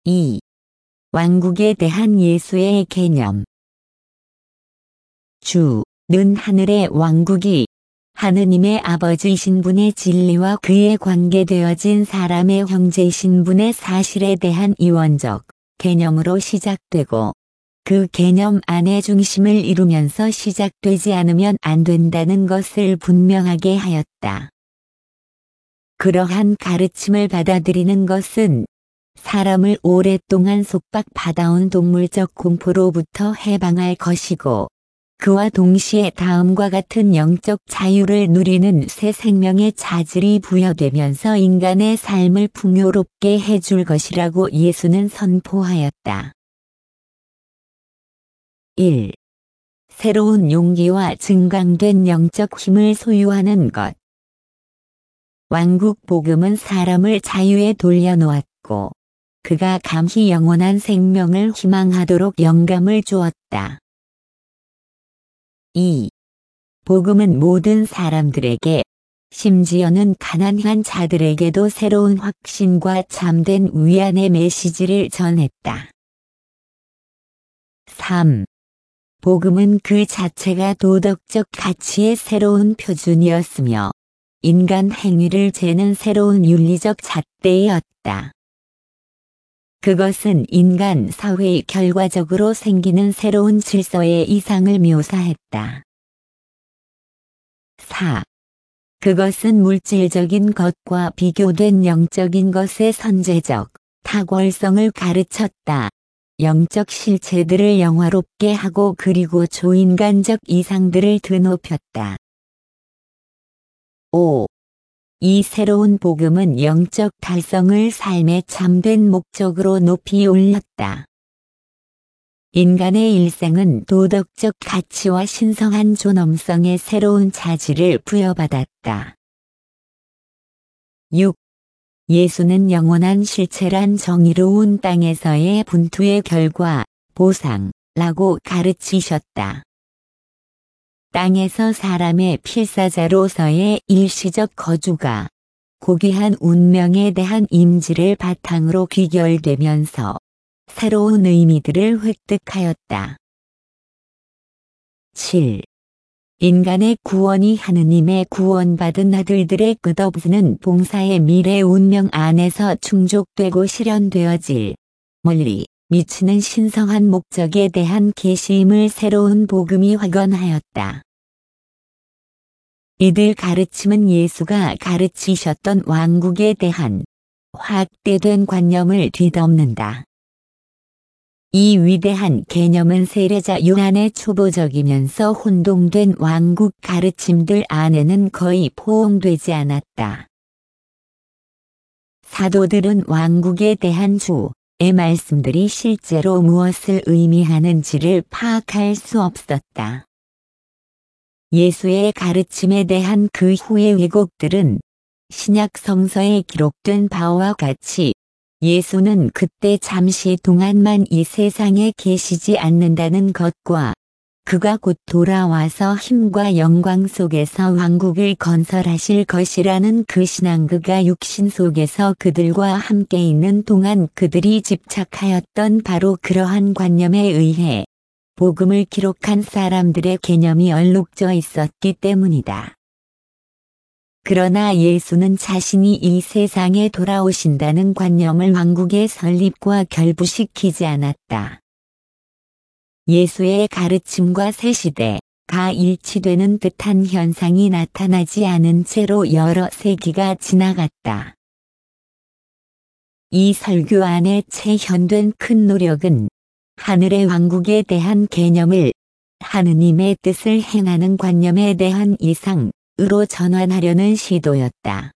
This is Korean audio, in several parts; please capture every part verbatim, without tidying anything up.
이. 왕국에 대한 예수의 개념. 주는 하늘의 왕국이 하느님의 아버지이신 분의 진리와 그에 관계되어진 사람의 형제이신 분의 사실에 대한 이원적 개념으로 시작되고 그 개념 안에 중심을 이루면서 시작되지 않으면 안 된다는 것을 분명하게 하였다. 그러한 가르침을 받아들이는 것은 사람을 오랫동안 속박받아온 동물적 공포로부터 해방할 것이고 그와 동시에 다음과 같은 영적 자유를 누리는 새 생명의 자질이 부여되면서 인간의 삶을 풍요롭게 해줄 것이라고 예수는 선포하였다. 일. 새로운 용기와 증강된 영적 힘을 소유하는 것. 왕국 복음은 사람을 자유에 돌려놓았고 그가 감히 영원한 생명을 희망하도록 영감을 주었다. 이. 복음은 모든 사람들에게, 심지어는 가난한 자들에게도 새로운 확신과 참된 위안의 메시지를 전했다. 삼. 복음은 그 자체가 도덕적 가치의 새로운 표준이었으며 인간 행위를 재는 새로운 윤리적 잣대였다. 그것은 인간 사회의 결과적으로 생기는 새로운 질서의 이상을 묘사했다. 사. 그것은 물질적인 것과 비교된 영적인 것의 선제적 탁월성을 가르쳤다. 영적 실체들을 영화롭게 하고 그리고 초인간적 이상들을 드높였다. 오. 이 새로운 복음은 영적 달성을 삶의 참된 목적으로 높이 올렸다. 인간의 일생은 도덕적 가치와 신성한 존엄성의 새로운 자질을 부여받았다. 육. 예수는 영원한 실체란 정의로운 땅에서의 분투의 결과, 보상라고 가르치셨다. 땅에서 사람의 필사자로서의 일시적 거주가 고귀한 운명에 대한 임지를 바탕으로 귀결되면서 새로운 의미들을 획득하였다. 칠. 인간의 구원이 하느님의 구원받은 아들들의 끝없는 봉사의 미래 운명 안에서 충족되고 실현되어질 멀리 미치는 신성한 목적에 대한 계시임을 새로운 복음이 확언하였다. 이들 가르침은 예수가 가르치셨던 왕국에 대한 확대된 관념을 뒤덮는다. 이 위대한 개념은 세례자 요한의 초보적이면서 혼동된 왕국 가르침들 안에는 거의 포옹되지 않았다. 사도들은 왕국에 대한 주의 말씀들이 실제로 무엇을 의미하는지를 파악할 수 없었다. 예수의 가르침에 대한 그 후의 왜곡들은 신약 성서에 기록된 바와 같이 예수는 그때 잠시 동안만 이 세상에 계시지 않는다는 것과 그가 곧 돌아와서 힘과 영광 속에서 왕국을 건설하실 것이라는 그 신앙그가 육신 속에서 그들과 함께 있는 동안 그들이 집착하였던 바로 그러한 관념에 의해 복음을 기록한 사람들의 개념이 얼룩져 있었기 때문이다. 그러나 예수는 자신이 이 세상에 돌아오신다는 관념을 왕국의 설립과 결부시키지 않았다. 예수의 가르침과 새 시대가 일치되는 듯한 현상이 나타나지 않은 채로 여러 세기가 지나갔다. 이 설교 안에 체현된 큰 노력은 하늘의 왕국에 대한 개념을 하느님의 뜻을 행하는 관념에 대한 이상, 으로 전환하려는 시도였다.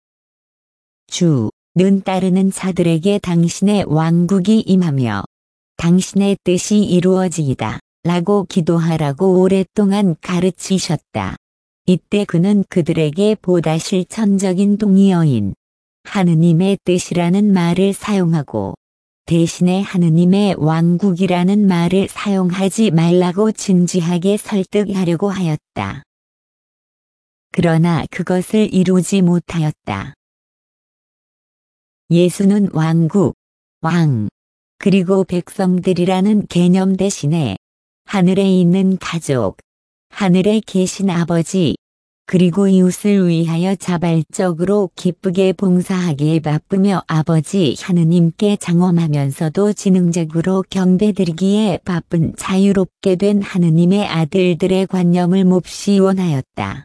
주는 따르는 자들에게 당신의 왕국이 임하며 당신의 뜻이 이루어지이다 라고 기도하라고 오랫동안 가르치셨다. 이때 그는 그들에게 보다 실천적인 동의어인 하느님의 뜻이라는 말을 사용하고 대신에 하느님의 왕국이라는 말을 사용하지 말라고 진지하게 설득하려고 하였다. 그러나 그것을 이루지 못하였다. 예수는 왕국, 왕, 그리고 백성들이라는 개념 대신에 하늘에 있는 가족, 하늘에 계신 아버지, 그리고 이웃을 위하여 자발적으로 기쁘게 봉사하기에 바쁘며 아버지 하느님께 장엄하면서도 지능적으로 경배드리기에 바쁜 자유롭게 된 하느님의 아들들의 관념을 몹시 원하였다.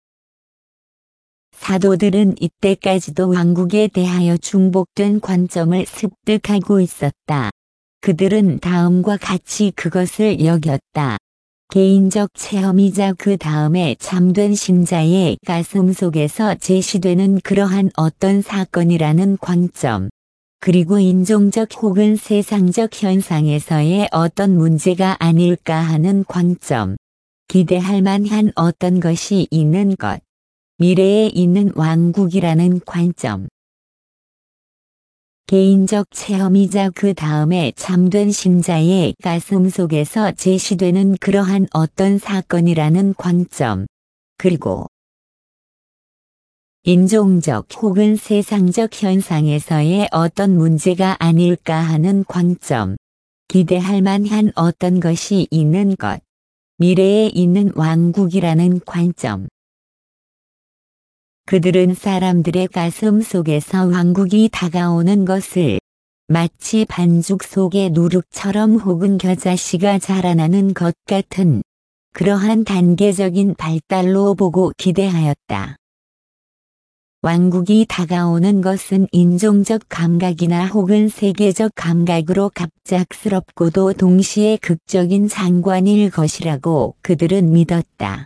사도들은 이때까지도 왕국에 대하여 중복된 관점을 습득하고 있었다. 그들은 다음과 같이 그것을 여겼다. 개인적 체험이자 그 다음에 참된 신자의 가슴 속에서 제시되는 그러한 어떤 사건이라는 관점, 그리고 인종적 혹은 세상적 현상에서의 어떤 문제가 아닐까 하는 관점, 기대할 만한 어떤 것이 있는 것, 미래에 있는 왕국이라는 관점. 개인적 체험이자 그 다음에 참된 신자의 가슴 속에서 제시되는 그러한 어떤 사건이라는 관점, 그리고 인종적 혹은 세상적 현상에서의 어떤 문제가 아닐까 하는 관점, 기대할 만한 어떤 것이 있는 것, 미래에 있는 왕국이라는 관점. 그들은 사람들의 가슴 속에서 왕국이 다가오는 것을 마치 반죽 속의 누룩처럼 혹은 겨자씨가 자라나는 것 같은 그러한 단계적인 발달로 보고 기대하였다. 왕국이 다가오는 것은 인종적 감각이나 혹은 세계적 감각으로 갑작스럽고도 동시에 극적인 장관일 것이라고 그들은 믿었다.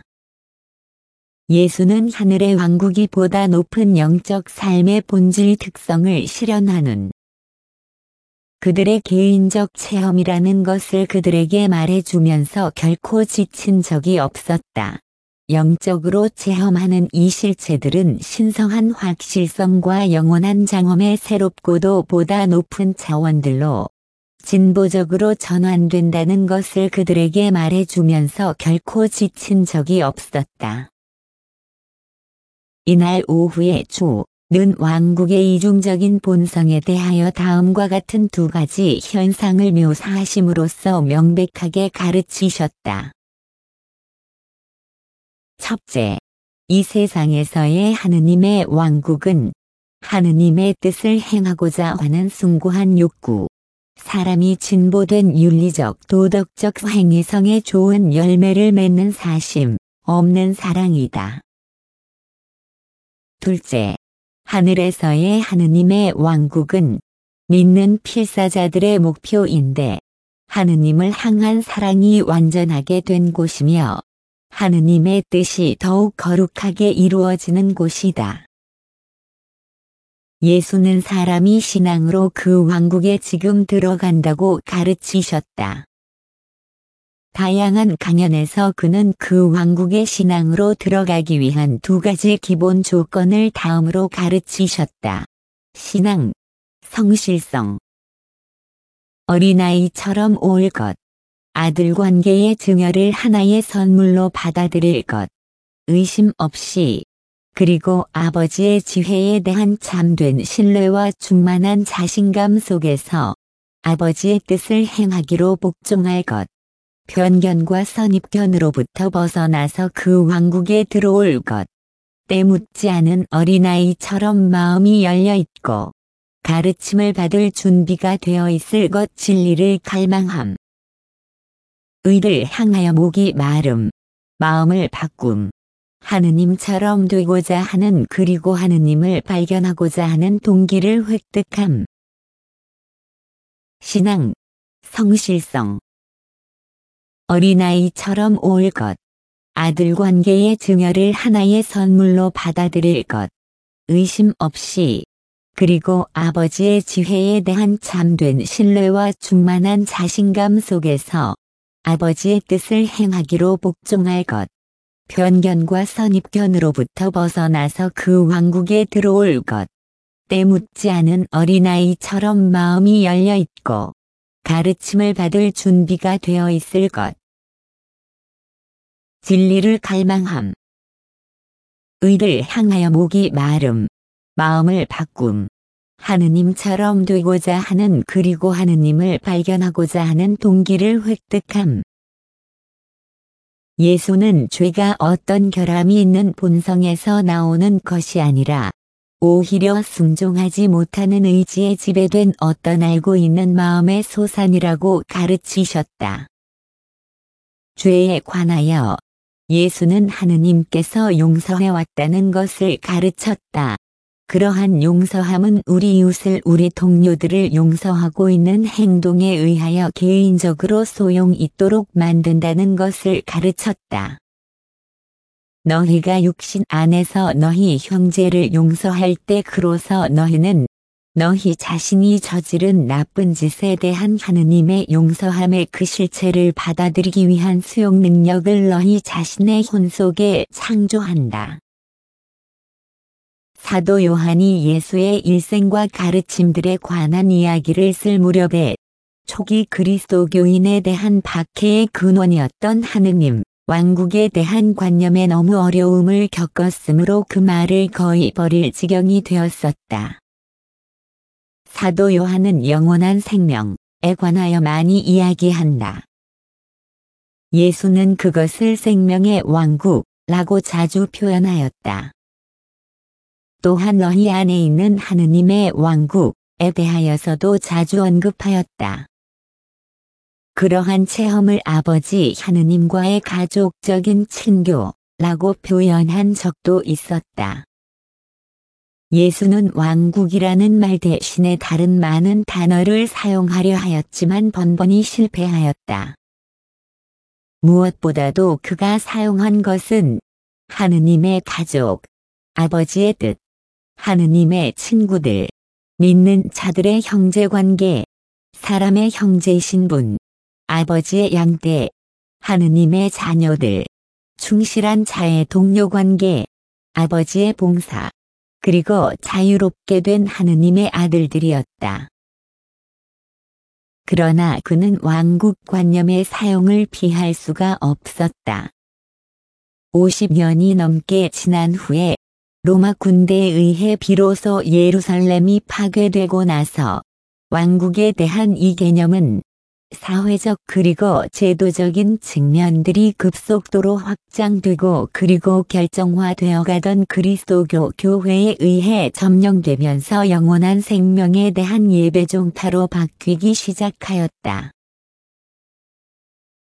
예수는 하늘의 왕국이 보다 높은 영적 삶의 본질 특성을 실현하는 그들의 개인적 체험이라는 것을 그들에게 말해주면서 결코 지친 적이 없었다. 영적으로 체험하는 이 실체들은 신성한 확실성과 영원한 장엄의 새롭고도 보다 높은 차원들로 진보적으로 전환된다는 것을 그들에게 말해주면서 결코 지친 적이 없었다. 이날 오후에 주는 왕국의 이중적인 본성에 대하여 다음과 같은 두 가지 현상을 묘사하심으로써 명백하게 가르치셨다. 첫째, 이 세상에서의 하느님의 왕국은 하느님의 뜻을 행하고자 하는 숭고한 욕구, 사람이 진보된 윤리적 도덕적 행위성의 좋은 열매를 맺는 사심 없는 사랑이다. 둘째, 하늘에서의 하느님의 왕국은 믿는 필사자들의 목표인데 하느님을 향한 사랑이 완전하게 된 곳이며 하느님의 뜻이 더욱 거룩하게 이루어지는 곳이다. 예수는 사람이 신앙으로 그 왕국에 지금 들어간다고 가르치셨다. 다양한 강연에서 그는 그 왕국의 신앙으로 들어가기 위한 두 가지 기본 조건을 다음으로 가르치셨다. 신앙, 성실성. 어린아이처럼 올 것. 아들 관계의 증여를 하나의 선물로 받아들일 것. 의심 없이. 그리고 아버지의 지혜에 대한 참된 신뢰와 충만한 자신감 속에서 아버지의 뜻을 행하기로 복종할 것. 편견과 선입견으로부터 벗어나서 그 왕국에 들어올 것. 때묻지 않은 어린아이처럼 마음이 열려있고 가르침을 받을 준비가 되어 있을 것. 진리를 갈망함. 의를 향하여 목이 마름. 마음을 바꿈. 하느님처럼 되고자 하는 그리고 하느님을 발견하고자 하는 동기를 획득함. 신앙, 성실성. 어린아이처럼 올 것. 아들 관계의 증여를 하나의 선물로 받아들일 것. 의심 없이. 그리고 아버지의 지혜에 대한 참된 신뢰와 충만한 자신감 속에서 아버지의 뜻을 행하기로 복종할 것. 편견과 선입견으로부터 벗어나서 그 왕국에 들어올 것. 때묻지 않은 어린아이처럼 마음이 열려있고 가르침을 받을 준비가 되어 있을 것. 진리를 갈망함. 의를 향하여 목이 마름. 마음을 바꿈. 하느님처럼 되고자 하는 그리고 하느님을 발견하고자 하는 동기를 획득함. 예수는 죄가 어떤 결함이 있는 본성에서 나오는 것이 아니라 오히려 순종하지 못하는 의지에 지배된 어떤 알고 있는 마음의 소산이라고 가르치셨다. 죄에 관하여 예수는 하느님께서 용서해왔다는 것을 가르쳤다. 그러한 용서함은 우리 이웃을 우리 동료들을 용서하고 있는 행동에 의하여 개인적으로 소용 있도록 만든다는 것을 가르쳤다. 너희가 육신 안에서 너희 형제를 용서할 때 그로서 너희는 너희 자신이 저지른 나쁜 짓에 대한 하느님의 용서함의 그 실체를 받아들이기 위한 수용 능력을 너희 자신의 혼 속에 창조한다. 사도 요한이 예수의 일생과 가르침들에 관한 이야기를 쓸 무렵에 초기 그리스도교인에 대한 박해의 근원이었던 하느님, 왕국에 대한 관념에 너무 어려움을 겪었으므로 그 말을 거의 버릴 지경이 되었었다. 사도 요한은 영원한 생명에 관하여 많이 이야기한다. 예수는 그것을 생명의 왕국라고 자주 표현하였다. 또한 너희 안에 있는 하느님의 왕국에 대하여서도 자주 언급하였다. 그러한 체험을 아버지 하느님과의 가족적인 친교라고 표현한 적도 있었다. 예수는 왕국이라는 말 대신에 다른 많은 단어를 사용하려 하였지만 번번이 실패하였다. 무엇보다도 그가 사용한 것은 하느님의 가족, 아버지의 뜻, 하느님의 친구들, 믿는 자들의 형제관계, 사람의 형제 신분, 아버지의 양떼, 하느님의 자녀들, 충실한 자의 동료관계, 아버지의 봉사, 그리고 자유롭게 된 하느님의 아들들이었다. 그러나 그는 왕국관념의 사용을 피할 수가 없었다. 오십 년이 넘게 지난 후에 로마 군대에 의해 비로소 예루살렘이 파괴되고 나서 왕국에 대한 이 개념은 사회적 그리고 제도적인 측면들이 급속도로 확장되고 그리고 결정화되어 가던 그리스도교 교회에 의해 점령되면서 영원한 생명에 대한 예배 종타로 바뀌기 시작하였다.